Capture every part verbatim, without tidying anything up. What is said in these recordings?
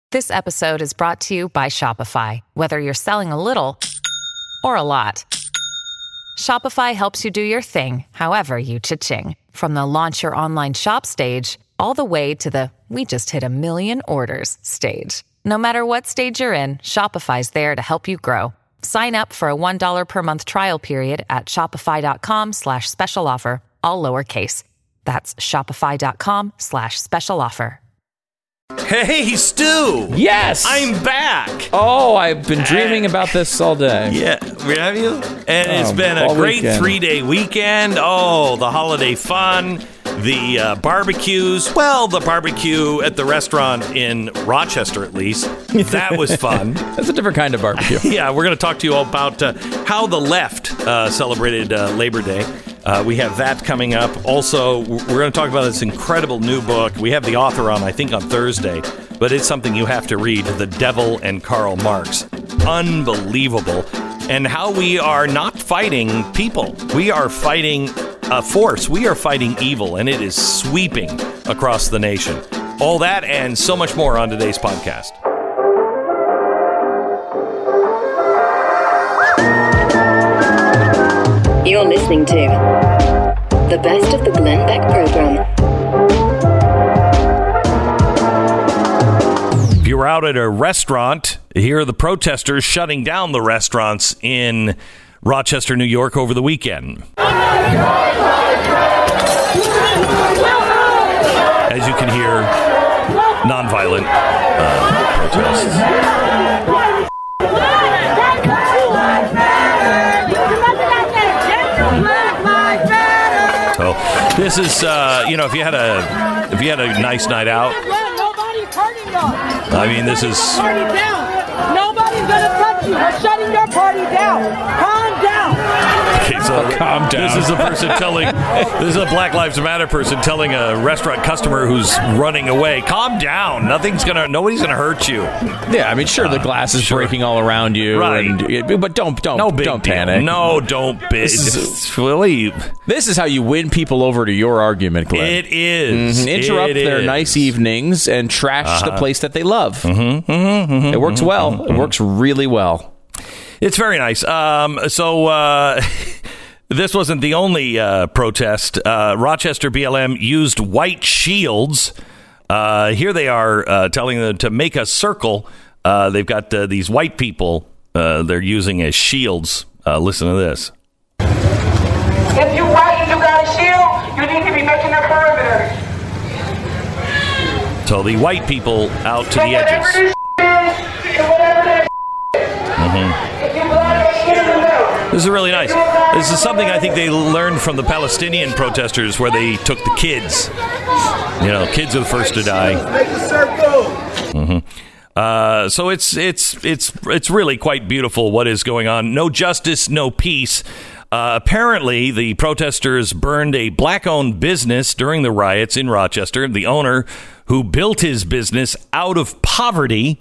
This episode is brought to you by Shopify. Whether you're selling a little or a lot, Shopify helps you do your thing, however you cha-ching. From the launch your online shop stage, all the way to the we just hit a million orders stage. No matter what stage you're in, Shopify's there to help you grow. Sign up for a one dollar per month trial period at shopify.com slash special offer, all lowercase. That's shopify.com slash special offer. Hey, Stu! Yes! I'm back! Oh, I've been dreaming and, about this all day. Yeah, have you? And oh, it's been a great weekend. three-day weekend. Oh, the holiday fun, the uh, barbecues. Well, the barbecue at the restaurant in Rochester, at least. That was fun. That's a different kind of barbecue. Yeah, we're going to talk to you about uh, how the left uh, celebrated uh, Labor Day. Uh, we have that coming up. Also, we're going to talk about this incredible new book. We have the author on, I think, on Thursday, but it's something you have to read, The Devil and Karl Marx. Unbelievable. And how we are not fighting people. We are fighting a force. We are fighting evil, and it is sweeping across the nation. All that and so much more on today's podcast. You're listening to the best of the Glenn Beck program. If you were out at a restaurant, here are the protesters shutting down the restaurants in Rochester, New York over the weekend. As you can hear, nonviolent uh, protests. So this is, uh, you know, if you had a if you had a nice night out, I mean, this is. Party down. Nobody's gonna touch you. We're shutting your party down. Calm down. Okay, so oh, calm down. This is a person telling. This is a Black Lives Matter person telling a restaurant customer who's running away, "Calm down. Nothing's gonna. Nobody's gonna hurt you." Yeah, I mean, sure, the glass is uh, sure. breaking all around you, right? And, but don't don't no big don't deal. panic. No, don't. Bi- this, is, really, this is how you win people over to your argument, Glenn. It is. Mm-hmm. Interrupt it their is. nice evenings and trash uh-huh. the place that they love. Mm-hmm, mm-hmm, mm-hmm, it works mm-hmm, well. Mm-hmm. It works really well. It's very nice. Um, so uh, this wasn't the only uh, protest. Uh, Rochester B L M used white shields. Uh, here they are uh, telling them to make a circle. Uh, they've got uh, these white people uh, they're using as shields. Uh, listen to this. If you're white and you got a shield, you need to be making a perimeter. So the white people out to the edges. Mm-hmm. This is really nice. This is something I think they learned from the Palestinian protesters, where they took the kids. You know, kids are the first to die. Make a circle. Mm-hmm. Uh, so it's it's it's it's really quite beautiful what is going on. No justice, no peace. Uh, apparently, the protesters burned a black-owned business during the riots in Rochester. The owner, who built his business out of poverty,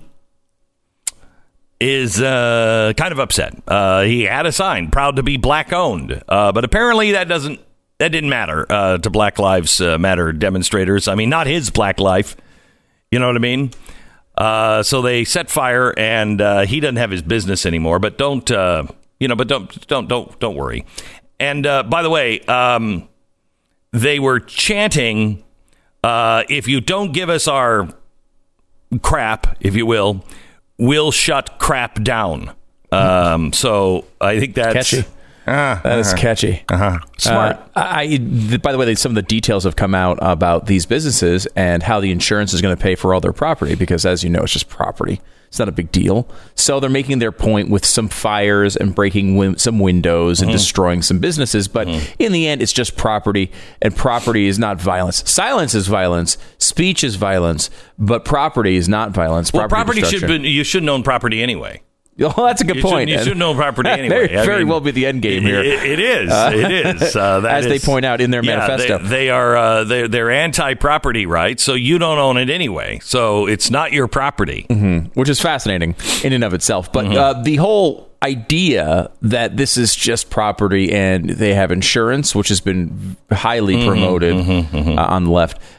is uh, kind of upset. Uh, he had a sign, proud to be black-owned. Uh, but apparently that doesn't that didn't matter uh, to Black Lives Matter demonstrators. I mean, not his black life. You know what I mean? Uh, so they set fire, and uh, he doesn't have his business anymore. But don't... Uh, You know, but don't don't don't don't worry. And uh, by the way, um, they were chanting, uh, "If you don't give us our crap, if you will, we'll shut crap down." Um, so I think that's catchy. Uh, that is uh-huh. catchy. Uh-huh. Smart. Uh, I, by the way, some of the details have come out about these businesses and how the insurance is going to pay for all their property, because, as you know, it's just property. It's not a big deal. So they're making their point with some fires and breaking win- some windows and mm-hmm. destroying some businesses. But mm-hmm. in the end, it's just property, and property is not violence. Silence is violence. Speech is violence. But property is not violence. Well, property, property should be, you shouldn't own property anyway. Well, that's a good you point. Should, you shouldn't own property anyway. Very, very I mean, well be the end game here. It, it is. Uh, it is. Uh, that as is, they point out in their yeah, manifesto. They, they are uh, they're, they're anti-property rights, so you don't own it anyway. So it's not your property. Mm-hmm. Which is fascinating in and of itself. But mm-hmm. uh, the whole idea that this is just property and they have insurance, which has been highly promoted mm-hmm, mm-hmm, mm-hmm. Uh, on the left,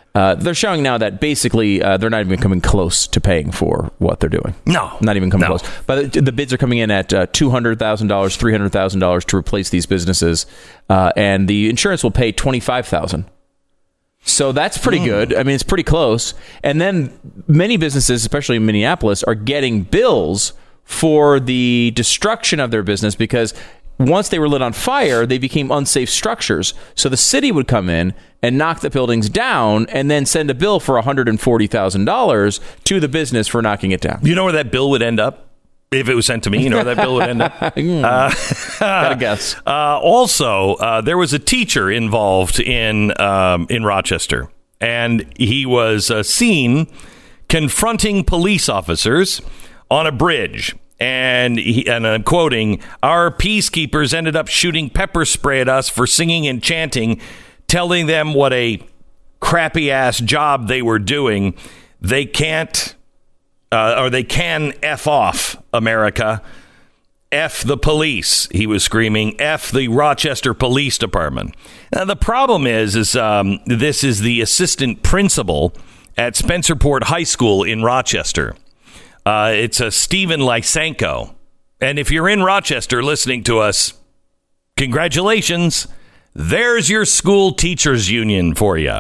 Uh, they're showing now that basically uh, they're not even coming close to paying for what they're doing. No. Not even coming no. close. But the, the bids are coming in at uh, two hundred thousand dollars, three hundred thousand dollars to replace these businesses. Uh, and the insurance will pay twenty-five thousand dollars. So that's pretty mm. good. I mean, it's pretty close. And then many businesses, especially in Minneapolis, are getting bills for the destruction of their business because once they were lit on fire, they became unsafe structures. So the city would come in and knock the buildings down and then send a bill for one hundred forty thousand dollars to the business for knocking it down. You know where that bill would end up? If it was sent to me, you know where that bill would end up? uh, Gotta guess. Uh, also, uh, there was a teacher involved in um, in Rochester, and he was uh, seen confronting police officers on a bridge. And, he, and I'm quoting, "Our peacekeepers ended up shooting pepper spray at us for singing and chanting, telling them what a crappy ass job they were doing. They can't, uh, or they can F off, America. F the police," he was screaming. F the Rochester Police Department. Now, the problem is, is um, this is the assistant principal at Spencerport High School in Rochester. Uh, it's a Stephen Lysenko. And if you're in Rochester listening to us, congratulations. There's your school teachers union for you.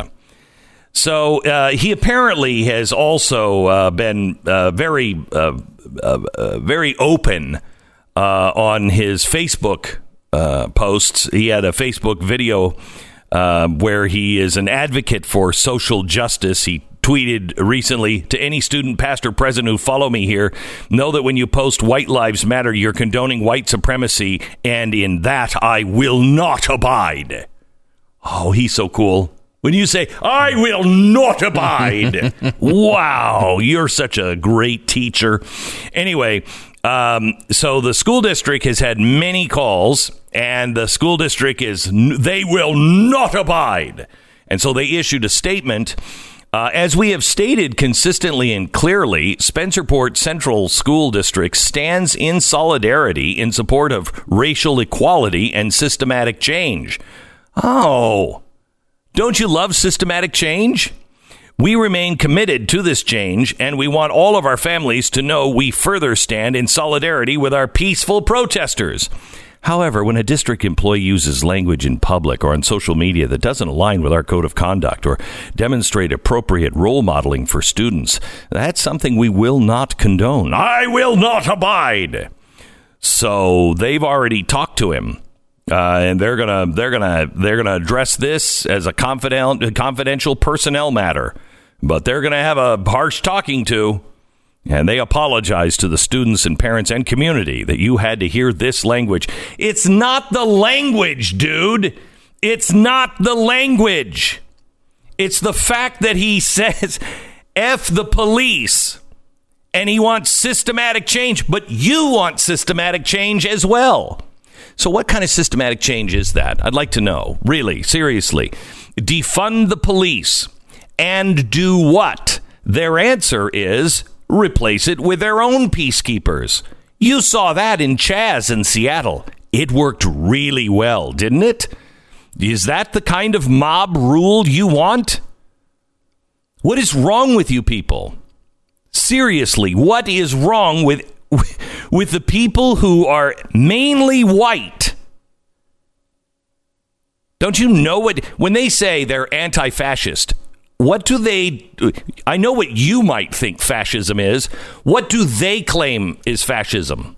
So uh, he apparently has also uh, been uh, very, uh, uh, uh, very open uh, on his Facebook uh, posts. He had a Facebook video uh, where he is an advocate for social justice. He tweeted recently, "To any student, pastor, president who follow me here, know that when you post White Lives Matter, you're condoning white supremacy, and in that I will not abide." Oh, he's so cool. When you say, "I will not abide," wow, you're such a great teacher. Anyway, um, so the school district has had many calls, and the school district is, they will not abide. And so they issued a statement. Uh, as we have stated consistently and clearly, Spencerport Central School District stands in solidarity in support of racial equality and systematic change. Oh, don't you love systematic change? We remain committed to this change, and we want all of our families to know we further stand in solidarity with our peaceful protesters. However, when a district employee uses language in public or on social media that doesn't align with our code of conduct or demonstrate appropriate role modeling for students, that's something we will not condone. I will not abide. So they've already talked to him, uh, and they're gonna they're gonna they're gonna address this as a confidential confidential personnel matter. But they're gonna have a harsh talking to. And they apologize to the students and parents and community that you had to hear this language. It's not the language, dude. It's not the language. It's the fact that he says, F the police. And he wants systematic change. But you want systematic change as well. So what kind of systematic change is that? I'd like to know. Really, seriously. Defund the police. And do what? Their answer is replace it with their own peacekeepers. You saw that in Chaz in Seattle. It worked really well, didn't it? Is that the kind of mob rule you want? What is wrong with you people? Seriously, what is wrong with with the people who are mainly white? Don't you know what when they say they're anti-fascist? What do they, I know what you might think fascism is. What do they claim is fascism?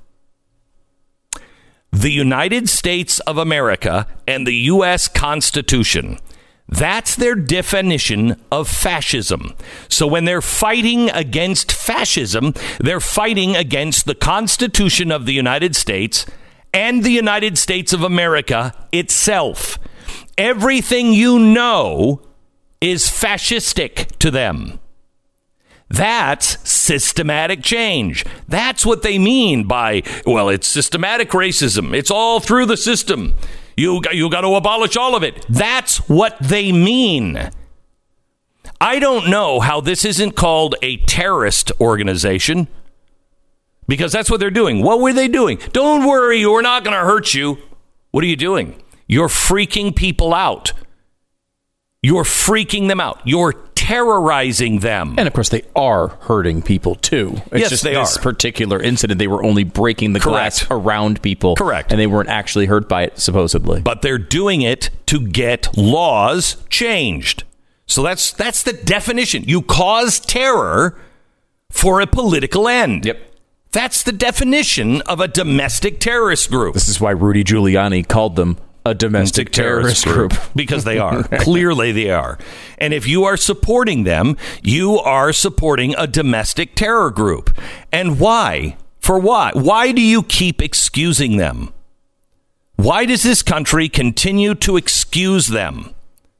The United States of America and the U S Constitution. That's their definition of fascism. So when they're fighting against fascism, they're fighting against the Constitution of the United States and the United States of America itself. Everything you know is fascistic to them. That's systematic change. That's what they mean by, well, it's systematic racism. It's all through the system. You, you got to abolish all of it. That's what they mean. I don't know how this isn't called a terrorist organization, because that's what they're doing. What were they doing? Don't worry, we're not going to hurt you. What are you doing? You're freaking people out. You're freaking them out. You're terrorizing them. And of course, they are hurting people too. It's yes, just they this are. particular incident, they were only breaking the Correct. glass around people. Correct. And they weren't actually hurt by it, supposedly. But they're doing it to get laws changed. So that's that's the definition. You cause terror for a political end. Yep. That's the definition of a domestic terrorist group. This is why Rudy Giuliani called them a domestic terrorist, terrorist group. Because they are. Clearly they are. And if you are supporting them, you are supporting a domestic terror group. And why? For why? Why do you keep excusing them? Why does this country continue to excuse them?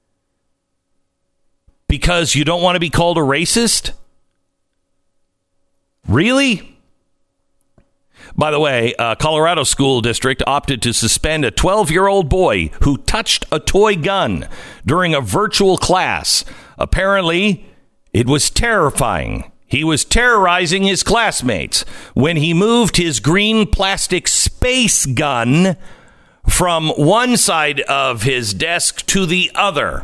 Because you don't want to be called a racist? Really? By the way, a Colorado school district opted to suspend a twelve-year-old boy who touched a toy gun during a virtual class. Apparently, it was terrifying. He was terrorizing his classmates when he moved his green plastic space gun from one side of his desk to the other.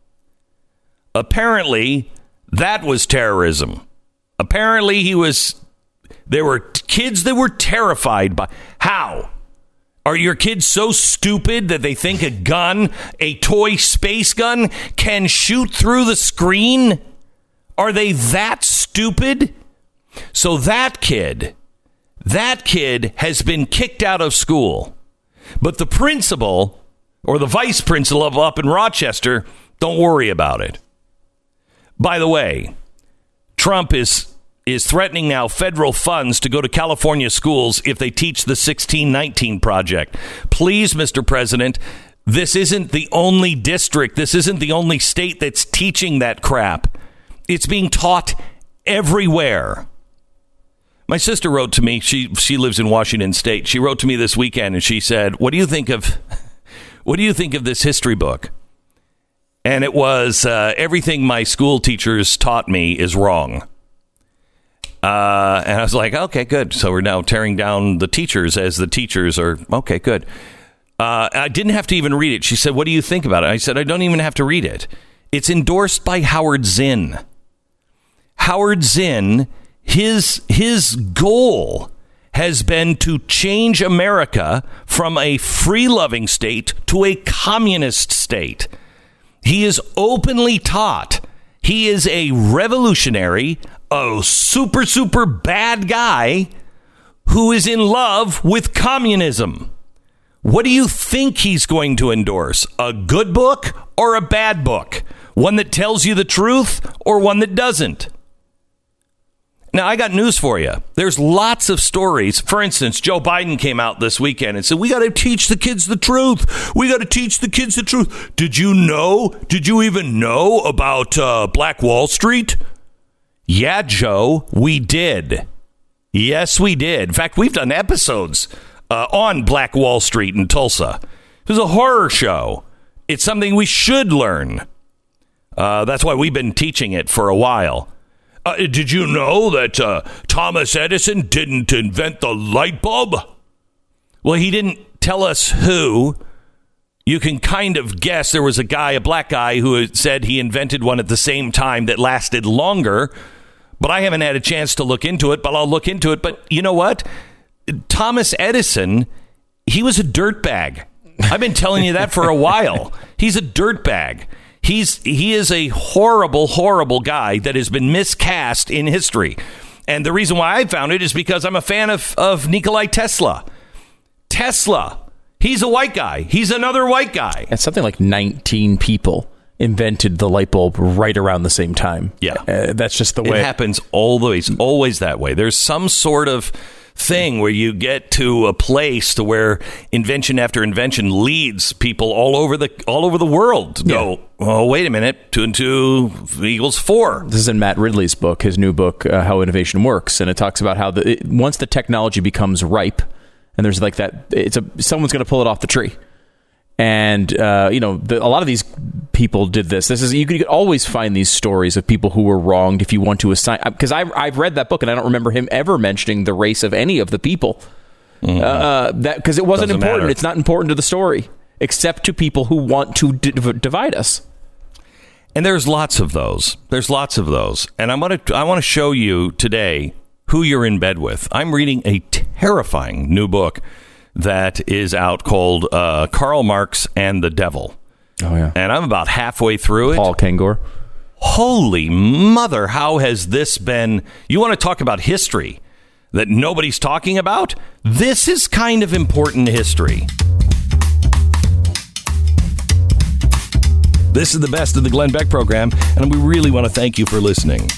Apparently, that was terrorism. Apparently, he was... There were kids that were terrified by... How? Are your kids so stupid that they think a gun, a toy space gun, can shoot through the screen? Are they that stupid? So that kid, that kid has been kicked out of school. But the principal, or the vice principal up in Rochester, don't worry about it. By the way, Trump is... is threatening now federal funds to go to California schools if they teach the sixteen nineteen project. Please, Mister President, this isn't the only district. This isn't the only state that's teaching that crap. It's being taught everywhere. My sister wrote to me. She she lives in Washington State. She wrote to me this weekend and she said, "What do you think of what do you think of this history book?" And it was uh, everything my school teachers taught me is wrong. Uh, and I was like, okay, good. So we're now tearing down the teachers as the teachers are. Okay, good. Uh, I didn't have to even read it. She said, what do you think about it? I said, I don't even have to read it. It's endorsed by Howard Zinn. Howard Zinn, his, his goal has been to change America from a free-loving state to a communist state. He is openly taught he is a revolutionary, a super, super bad guy who is in love with communism. What do you think he's going to endorse? A good book or a bad book? One that tells you the truth or one that doesn't? Now, I got news for you. There's lots of stories. For instance, Joe Biden came out this weekend and said, we got to teach the kids the truth. We got to teach the kids the truth. Did you know? Did you even know about uh, Black Wall Street? Yeah, Joe, we did. Yes, we did. In fact, we've done episodes uh, on Black Wall Street in Tulsa. It was a horror show. It's something we should learn. Uh, that's why we've been teaching it for a while. Uh, did you know that uh, Thomas Edison didn't invent the light bulb? Well, he didn't tell us who. You can kind of guess. There was a guy, a black guy, who said he invented one at the same time that lasted longer. But I haven't had a chance to look into it, but I'll look into it. But you know what? Thomas Edison, he was a dirtbag. I've been telling you that for a while. He's a dirtbag. He's he is a horrible, horrible guy that has been miscast in history. And the reason why I found it is because I'm a fan of, of Nikola Tesla. Tesla. He's a white guy. He's another white guy. And something like nineteen people invented the light bulb right around the same time. Yeah. Uh, that's just the way it happens. Always, always that way. There's some sort of thing where you get to a place to where invention after invention leads people all over the all over the world to go, yeah. Oh, wait a minute, two and two equals four. This is in Matt Ridley's book, his new book, uh, How Innovation Works, and it talks about how the, it, once the technology becomes ripe, and there's like that, it's a someone's going to pull it off the tree. And, uh, you know, the, a lot of these people did this. This is you could always find these stories of people who were wronged if you want to assign. Because I've, I've read that book and I don't remember him ever mentioning the race of any of the people. Mm-hmm. Uh, that because it wasn't Doesn't important. matter. It's not important to the story, except to people who want to d- divide us. And there's lots of those. There's lots of those. And I want to I want to show you today who you're in bed with. I'm reading a terrifying new book that is out called uh, Karl Marx and the Devil. Oh, yeah. And I'm about halfway through it. Paul Kengor. Holy mother, how has this been? You want to talk about history that nobody's talking about? This is kind of important history. This is the best of the Glenn Beck program, and we really want to thank you for listening.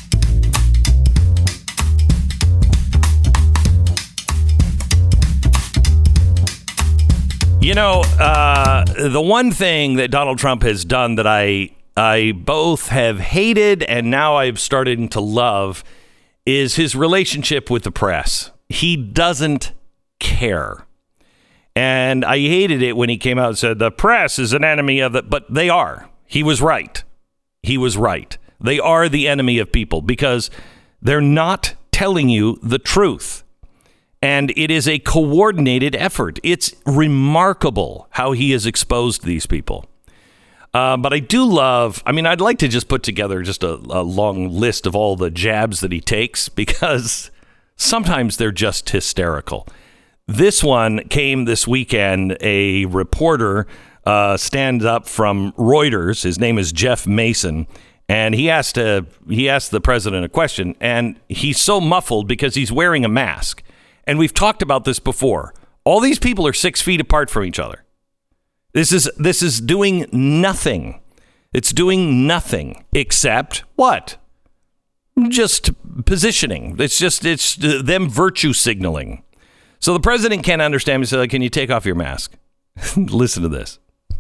You know, uh, the one thing that Donald Trump has done that I I both have hated and now I've started to love is his relationship with the press. He doesn't care. And I hated it when he came out and said the press is an enemy of it, but they are. He was right. He was right. They are the enemy of people because they're not telling you the truth. And it is a coordinated effort. It's remarkable how he has exposed these people. Uh, but I do love, I mean, I'd like to just put together just a, a long list of all the jabs that he takes because sometimes they're just hysterical. This one came this weekend. A reporter uh, stands up from Reuters. His name is Jeff Mason. And he asked, a, he asked the president a question. And he's so muffled because he's wearing a mask. And we've talked about this before. All these people are six feet apart from each other. This is this is doing nothing. It's doing nothing except what? Just positioning. It's just it's them virtue signaling. So the president can't understand me. So like, can you take off your mask? Listen to this.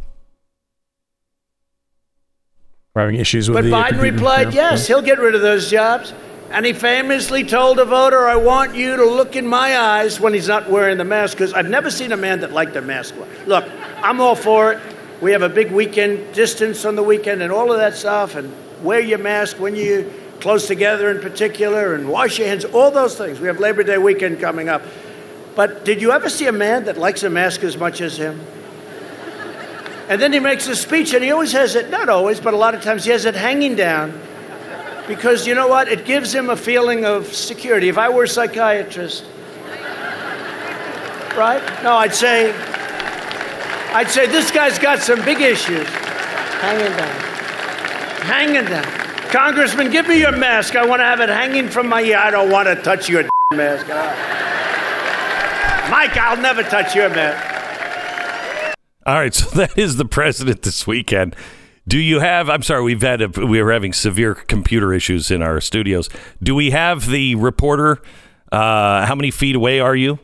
We're having issues with but the Biden computer. replied, Yeah. yes, he'll get rid of those jobs. And he famously told a voter, I want you to look in my eyes when he's not wearing the mask, because I've never seen a man that liked a mask. Look, I'm all for it. We have a big weekend, distance on the weekend and all of that stuff, and wear your mask when you're close together in particular, and wash your hands, all those things. We have Labor Day weekend coming up. But did you ever see a man that likes a mask as much as him? And then he makes a speech, and he always has it, not always, but a lot of times he has it hanging down. Because you know what? It gives him a feeling of security. If I were a psychiatrist, right? No, I'd say, I'd say this guy's got some big issues. Hanging down. Hanging down. Congressman, give me your mask. I want to have it hanging from my ear. I don't want to touch your mask. Mike, I'll never touch your mask. All right, so that is the president this weekend. Do you have, I'm sorry, we've had, a, we were having severe computer issues in our studios. Do we have the reporter? Uh, how many feet away are you?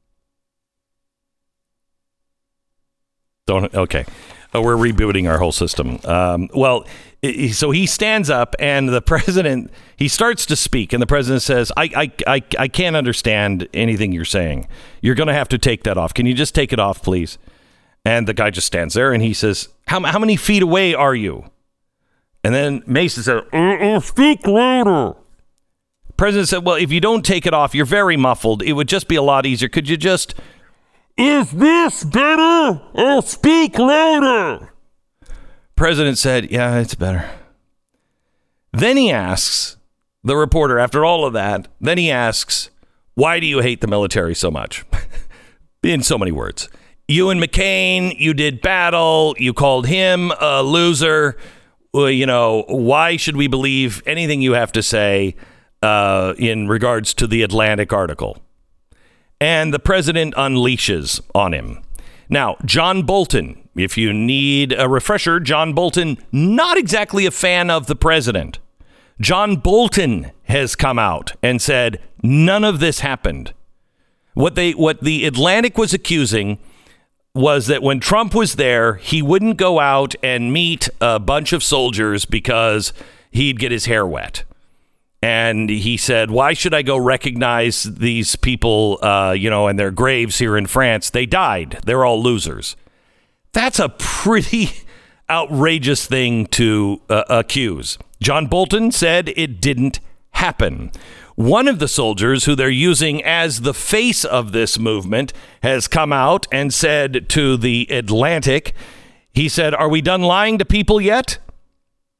Don't, okay. Uh, we're rebooting our whole system. Um, well, it, so he stands up and the president, he starts to speak and the president says, I, I, I, I can't understand anything you're saying. You're going to have to take that off. Can you just take it off, please? And the guy just stands there and he says, how, how many feet away are you? And then Mason said, uh, uh, speak louder. President said, well, if you don't take it off, you're very muffled. It would just be a lot easier. Could you just, is this better? Oh, speak louder. President said, yeah, it's better. Then he asks the reporter, after all of that, then he asks, why do you hate the military so much? In so many words. You and McCain, you did battle. You called him a loser. Well, you know, why should we believe anything you have to say uh, in regards to the Atlantic article? And the president unleashes on him. Now, John Bolton, if you need a refresher, John Bolton, not exactly a fan of the president. John Bolton has come out and said none of this happened. What they, what the Atlantic was accusing was that when Trump was there, he wouldn't go out and meet a bunch of soldiers because he'd get his hair wet. And he said, why should I go recognize these people, uh, you know, and their graves here in France? They died. They're all losers. That's a pretty outrageous thing to uh, accuse. John Bolton said it didn't happen. One of the soldiers who they're using as the face of this movement has come out and said to the Atlantic, he said, are we done lying to people yet?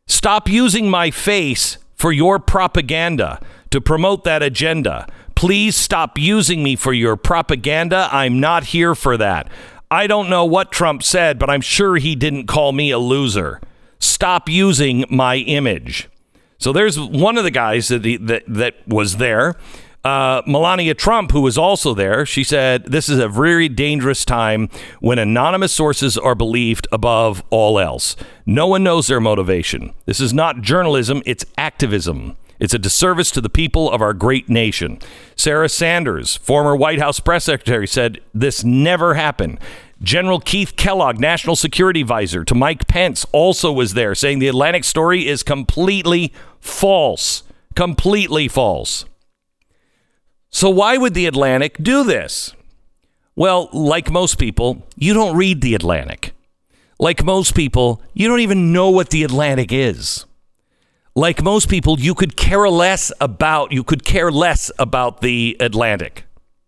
Stop using my face for your propaganda to promote that agenda. Please stop using me for your propaganda. I'm not here for that. I don't know what Trump said, but I'm sure he didn't call me a loser. Stop using my image. So there's one of the guys that the, that, that was there. Uh, Melania Trump, who was also there, she said, this is a very dangerous time when anonymous sources are believed above all else. No one knows their motivation. This is not journalism, it's activism. It's a disservice to the people of our great nation. Sarah Sanders, former White House press secretary, said this never happened. General Keith Kellogg, national security advisor to Mike Pence, also was there, saying the Atlantic story is completely false. Completely false. So why would the Atlantic do this? Well, like most people, you don't read the Atlantic. Like most people, you don't even know what the Atlantic is. Like most people, you could care less about you could care less about the Atlantic.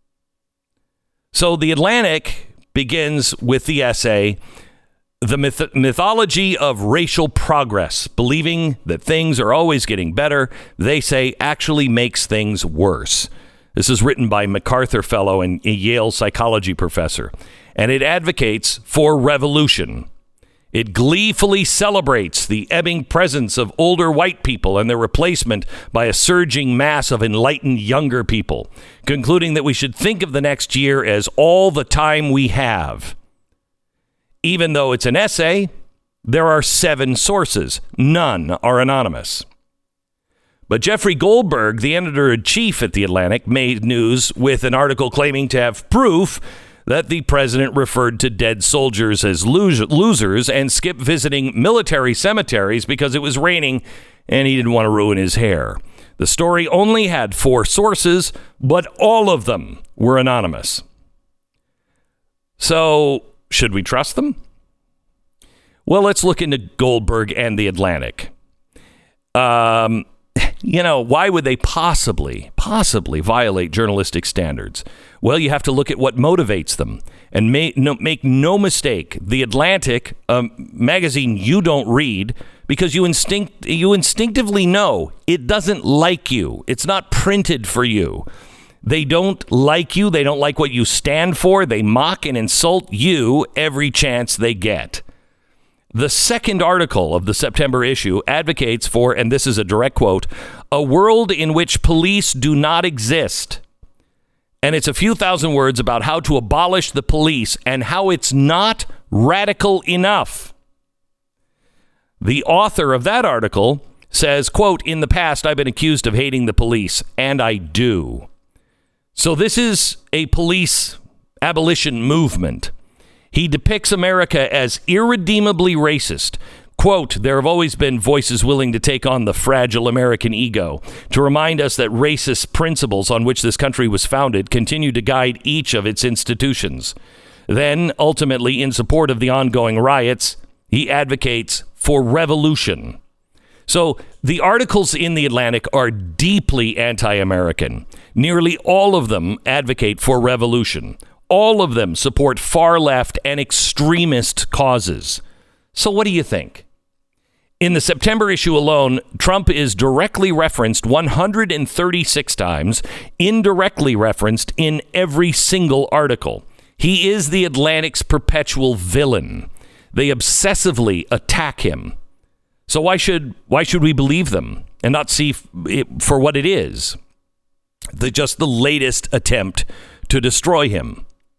So the Atlantic begins with the essay, The myth- Mythology of Racial Progress, believing that things are always getting better, they say actually makes things worse. This is written by MacArthur Fellow and a Yale psychology professor, and it advocates for revolution. It gleefully celebrates the ebbing presence of older white people and their replacement by a surging mass of enlightened younger people, concluding that we should think of the next year as all the time we have. Even though it's an essay, there are seven sources. None are anonymous. But Jeffrey Goldberg, the editor-in-chief at The Atlantic, made news with an article claiming to have proof that the president referred to dead soldiers as losers and skipped visiting military cemeteries because it was raining and he didn't want to ruin his hair. The story only had four sources, but all of them were anonymous. So, should we trust them? Well, let's look into Goldberg and The Atlantic. Um... You know, why would they possibly, possibly violate journalistic standards? Well, you have to look at what motivates them. And make no, make no mistake, The Atlantic, a magazine you don't read because you instinct you instinctively know it doesn't like you. It's not printed for you. They don't like you. They don't like what you stand for. They mock and insult you every chance they get. The second article of the September issue advocates for, and this is a direct quote, a world in which police do not exist. And it's a few thousand words about how to abolish the police and how it's not radical enough. The author of that article says, quote, in the past, I've been accused of hating the police, and I do. So this is a police abolition movement. He depicts America as irredeemably racist. Quote, there have always been voices willing to take on the fragile American ego to remind us that racist principles on which this country was founded continue to guide each of its institutions. Then, ultimately, in support of the ongoing riots, he advocates for revolution. So the articles in The Atlantic are deeply anti-American. Nearly all of them advocate for revolution. All of them support far left and extremist causes. So what do you think? In the September issue alone, Trump is directly referenced one hundred thirty-six times, indirectly referenced in every single article. He is The Atlantic's perpetual villain. They obsessively attack him. So why should why should we believe them and not see it for what it is? The, just the latest attempt to destroy him.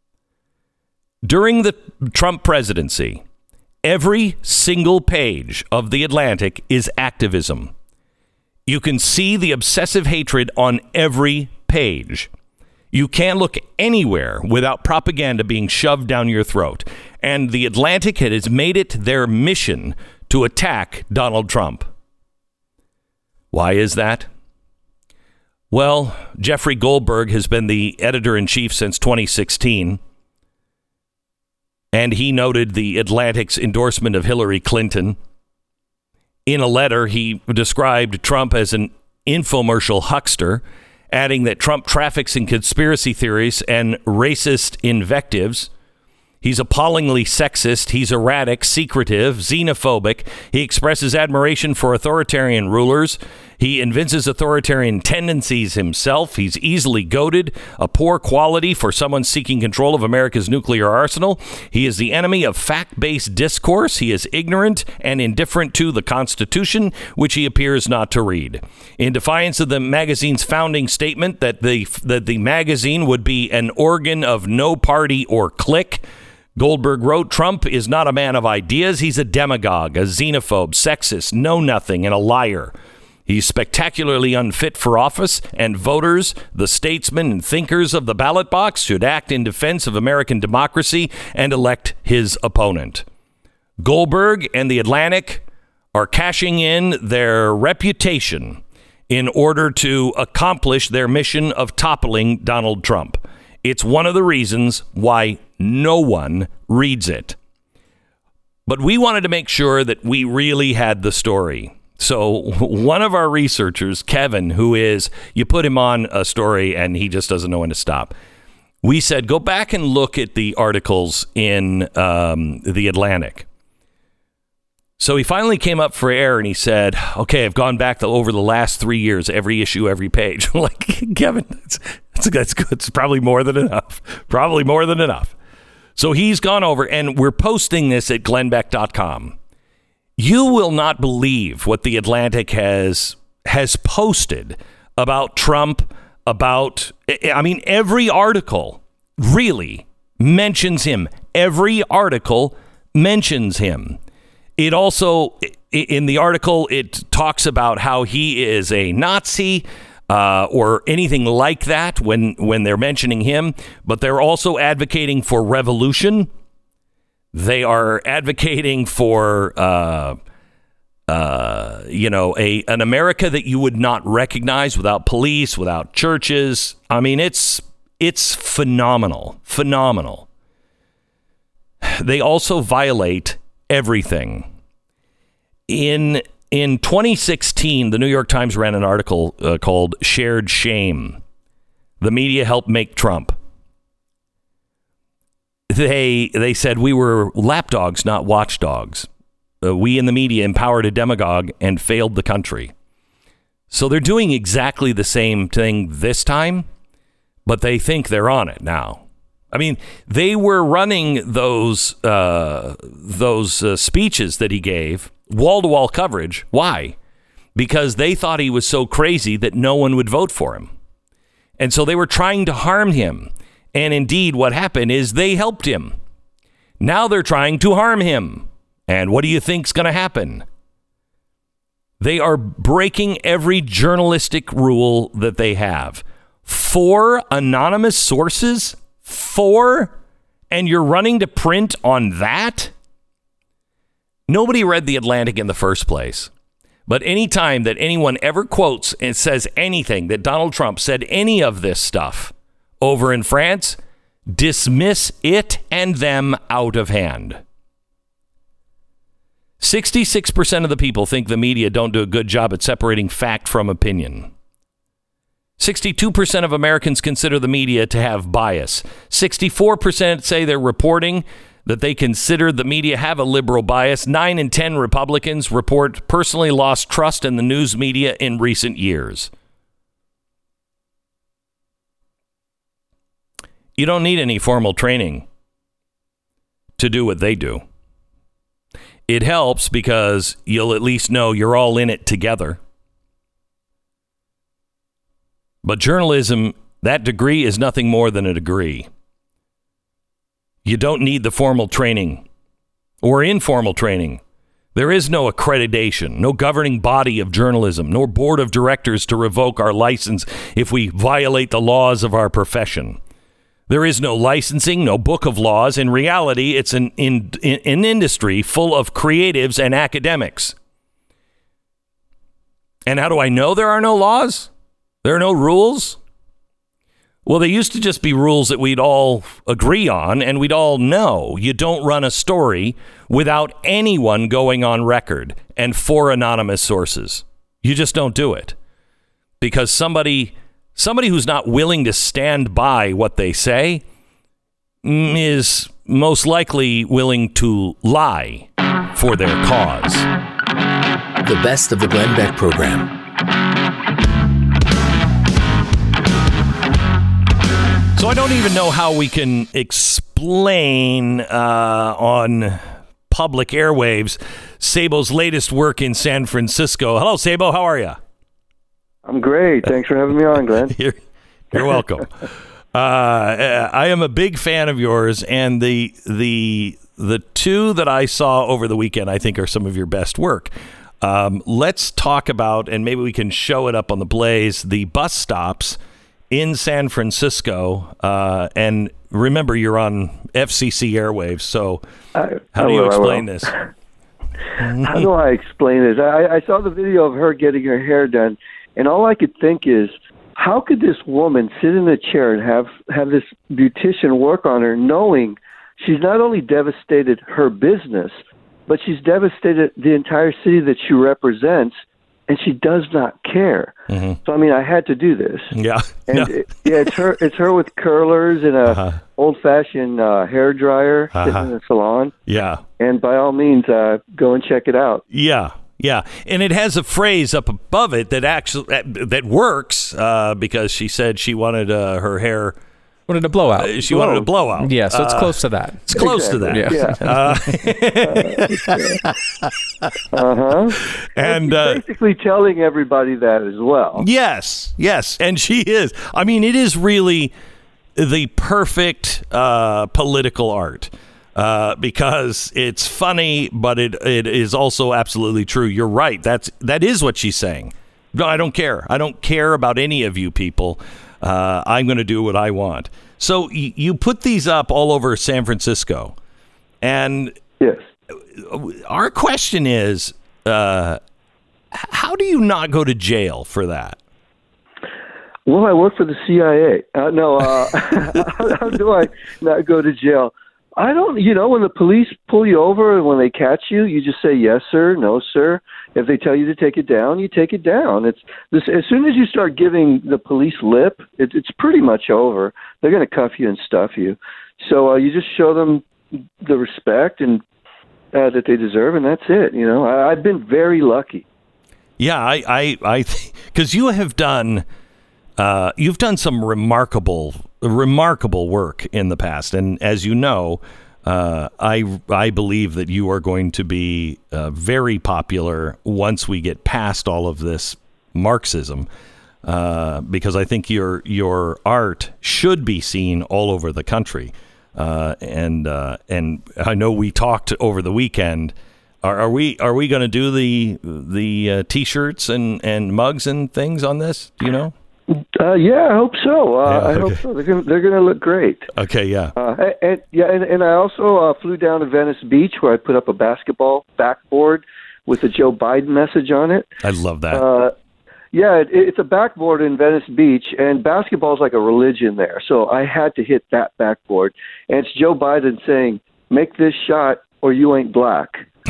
During the Trump presidency, every single page of The Atlantic is activism. You can see the obsessive hatred on every page. You can't look anywhere without propaganda being shoved down your throat. And The Atlantic has made it their mission to attack Donald Trump. Why is that? Well, Jeffrey Goldberg has been the editor-in-chief since twenty sixteen. And he noted the Atlantic's endorsement of Hillary Clinton. In a letter, he described Trump as an infomercial huckster, adding that Trump traffics in conspiracy theories and racist invectives. He's appallingly sexist. He's erratic, secretive, xenophobic. He expresses admiration for authoritarian rulers. He evinces authoritarian tendencies himself. He's easily goaded, a poor quality for someone seeking control of America's nuclear arsenal. He is the enemy of fact-based discourse. He is ignorant and indifferent to the Constitution, which he appears not to read. In defiance of the magazine's founding statement that the that the magazine would be an organ of no party or clique, Goldberg wrote, Trump is not a man of ideas. He's a demagogue, a xenophobe, sexist, know-nothing, and a liar. He's spectacularly unfit for office, and voters, the statesmen and thinkers of the ballot box, should act in defense of American democracy and elect his opponent. Goldberg and The Atlantic are cashing in their reputation in order to accomplish their mission of toppling Donald Trump. It's one of the reasons why no one reads it. But we wanted to make sure that we really had the story. So one of our researchers, Kevin, who is, you put him on a story and he just doesn't know when to stop. We said, go back and look at the articles in um, The Atlantic. So he finally came up for air and he said, okay, I've gone back to over the last three years, every issue, every page. I'm like, Kevin, that's, that's, that's good. It's probably more than enough. Probably more than enough. So he's gone over and we're posting this at glenn beck dot com. You will not believe what The Atlantic has has posted about Trump, about, I mean, every article really mentions him. Every article mentions him. It also, in the article, it talks about how he is a Nazi uh, or anything like that when, when they're mentioning him, but they're also advocating for revolution. They are advocating for, uh, uh, you know, a an America that you would not recognize without police, without churches. I mean, it's it's phenomenal, phenomenal. They also violate everything. In in twenty sixteen, the New York Times ran an article uh, called "Shared Shame." The media helped make Trump. They they said we were lapdogs, not watchdogs. Uh, we in the media empowered a demagogue and failed the country. So they're doing exactly the same thing this time, but they think they're on it now. I mean, they were running those uh, those uh, speeches that he gave, wall-to-wall coverage. Why? Because they thought he was so crazy that no one would vote for him. And so they were trying to harm him. And indeed, what happened is they helped him. Now they're trying to harm him. And what do you think's going to happen? They are breaking every journalistic rule that they have. Four anonymous sources? Four? And you're running to print on that? Nobody read The Atlantic in the first place. But any time that anyone ever quotes and says anything that Donald Trump said any of this stuff over in France, dismiss it and them out of hand. sixty-six percent of the people think the media don't do a good job at separating fact from opinion. sixty-two percent of Americans consider the media to have bias. sixty-four percent say they're reporting that they consider the media have a liberal bias. Nine in ten Republicans report personally lost trust in the news media in recent years. You don't need any formal training to do what they do. It helps because you'll at least know you're all in it together. But journalism, that degree is nothing more than a degree. You don't need the formal training or informal training. There is no accreditation, no governing body of journalism, nor board of directors to revoke our license if we violate the laws of our profession. There is no licensing, no book of laws. In reality, it's an, in, in, an industry full of creatives and academics. And how do I know there are no laws? There are no rules? Well, they used to just be rules that we'd all agree on and we'd all know. You don't run a story without anyone going on record and four anonymous sources. You just don't do it. Because somebody... Somebody who's not willing to stand by what they say is most likely willing to lie for their cause. The best of the Glenn Beck program. So I don't even know how we can explain uh, on public airwaves Sabo's latest work in San Francisco. Hello, Sabo. How are you? I'm great. Thanks for having me on, Glenn. You're, you're welcome. Uh, I am a big fan of yours, and the the the two that I saw over the weekend, I think, are some of your best work. Um, let's talk about, and maybe we can show it up on the Blaze, the bus stops in San Francisco. Uh, and remember, you're on F C C airwaves, so I, how do you will, explain this? How do I explain this? I, I saw the video of her getting her hair done, and all I could think is, how could this woman sit in a chair and have, have this beautician work on her, knowing she's not only devastated her business, but she's devastated the entire city that she represents, and she does not care. Mm-hmm. So, I mean, I had to do this. Yeah. And no. it, yeah, it's her It's her with curlers and a uh-huh. old-fashioned uh, hair dryer uh-huh. sitting in the salon. Yeah. And by all means, uh, go and check it out. Yeah. Yeah, and it has a phrase up above it that actually that works uh, because she said she wanted uh, her hair wanted a blowout. Uh, she Blow. wanted a blowout. Yeah, so it's uh, close to that. It's close exactly. to that. Yeah. Uh huh. And uh, uh, basically telling everybody that as well. Yes, yes, and she is. I mean, it is really the perfect uh, political art. Uh, because it's funny, but it it is also absolutely true. You're right. That's that is what she's saying. No, I don't care. I don't care about any of you people. Uh, I'm going to do what I want. So y- you put these up all over San Francisco, and yes, our question is, uh, how do you not go to jail for that? Well, I work for the C I A. Uh, no, uh, how, how do I not go to jail? I don't, you know, when the police pull you over and when they catch you, you just say, yes, sir, no, sir. If they tell you to take it down, you take it down. It's this, as soon as you start giving the police lip, it, it's pretty much over. They're going to cuff you and stuff you. So uh, you just show them the respect and uh, that they deserve, and that's it. You know, I, I've been very lucky. Yeah, I, I, I, because you have done, uh, you've done some remarkable remarkable work in the past, and as you know, uh, I I believe that you are going to be uh, very popular once we get past all of this Marxism, uh, because I think your your art should be seen all over the country, uh, and uh, and I know we talked over the weekend. Are, are we are we going to do the the uh, t-shirts and, and mugs and things on this? Do you know? Uh, yeah, I hope so. Uh, yeah, okay. I hope so. They're gonna they're gonna look great. Okay, yeah. Uh, and, and yeah, and, and I also uh, flew down to Venice Beach where I put up a basketball backboard with a Joe Biden message on it. I love that. Uh, yeah, it, it's a backboard in Venice Beach, and basketball is like a religion there. So I had to hit that backboard, and it's Joe Biden saying, "Make this shot, or you ain't black."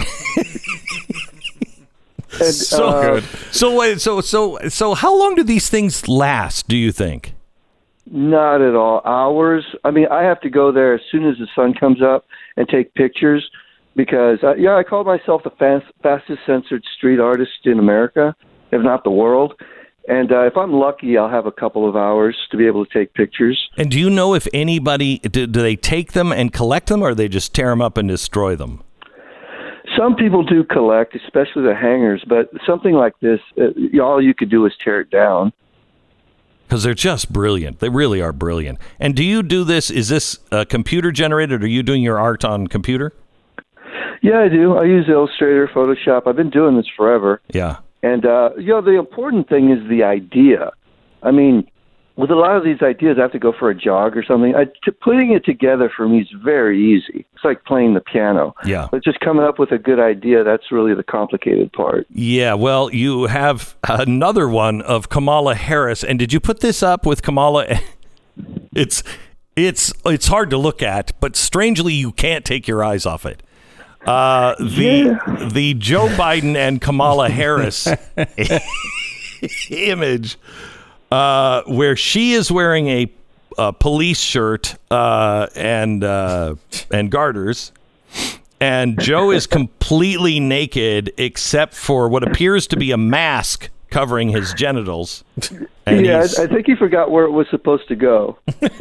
And, so uh, good. So wait, so so so how long do these things last, do you think? Not at all. Hours. I mean, I have to go there as soon as the sun comes up and take pictures because, uh, yeah, I call myself the fast, fastest censored street artist in America, if not the world. And uh, if I'm lucky, I'll have a couple of hours to be able to take pictures. And do you know if anybody, do, do they take them and collect them, or they just tear them up and destroy them? Some people do collect, especially the hangers, but something like this, uh, all you could do is tear it down. Because they're just brilliant. They really are brilliant. And do you do this, is this uh, computer generated, or are you doing your art on computer? Yeah, I do. I use Illustrator, Photoshop. I've been doing this forever. Yeah. And, uh, you know, the important thing is the idea. I mean, with a lot of these ideas, I have to go for a jog or something. I, to, putting it together for me is very easy. It's like playing the piano. Yeah. But just coming up with a good idea, that's really the complicated part. Yeah, well, you have another one of Kamala Harris. And did you put this up with Kamala? It's it's it's hard to look at, but strangely, you can't take your eyes off it. Uh, the yeah. the Joe Biden and Kamala Harris image, uh, where she is wearing a uh, police shirt uh, and uh, and garters, and Joe is completely naked except for what appears to be a mask covering his genitals. And yeah, I, I think he forgot where it was supposed to go.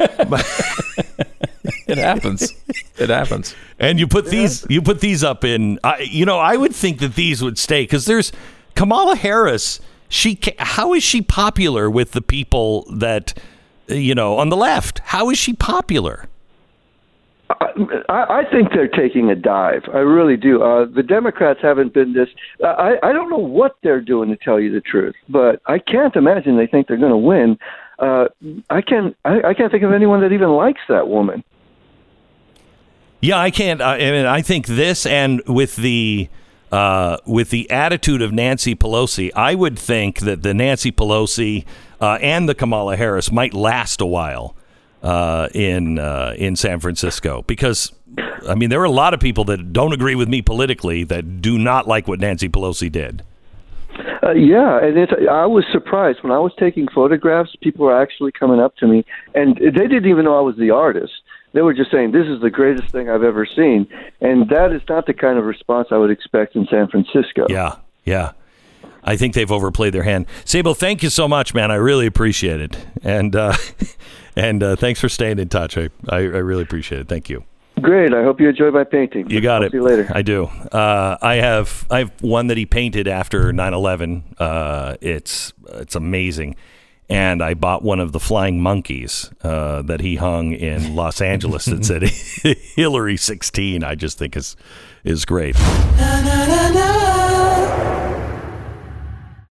It happens. It happens. And you put these, you put these up in. Uh, you know, I would think that these would stay because there's Kamala Harris. She, how is she popular with the people that, you know, on the left? How is she popular? I, I think they're taking a dive. I really do. Uh, the Democrats haven't been this. I, I don't know what they're doing, to tell you the truth, but I can't imagine they think they're going to win. Uh, I can't. I, I can't think of anyone that even likes that woman. Yeah, I can't. I mean, I think this, and with the uh, with the attitude of Nancy Pelosi, I would think that the Nancy Pelosi uh, and the Kamala Harris might last a while. Uh, in uh, in San Francisco, because I mean there are a lot of people that don't agree with me politically that do not like what Nancy Pelosi did. Uh, yeah, and it's, I was surprised when I was taking photographs. People were actually coming up to me, and they didn't even know I was the artist. They were just saying, "This is the greatest thing I've ever seen," and that is not the kind of response I would expect in San Francisco. Yeah, yeah. I think they've overplayed their hand. Sable, thank you so much, man. I really appreciate it, and. Uh, And uh, thanks for staying in touch. I, I, I really appreciate it. Thank you. Great. I hope you enjoy my painting. You got I'll it. See you later. I do. Uh, I have I have one that he painted after nine eleven. Uh, it's it's amazing. And I bought one of the flying monkeys uh, that he hung in Los Angeles that said Hillary sixteen. I just think is is great. Na, na, na, na.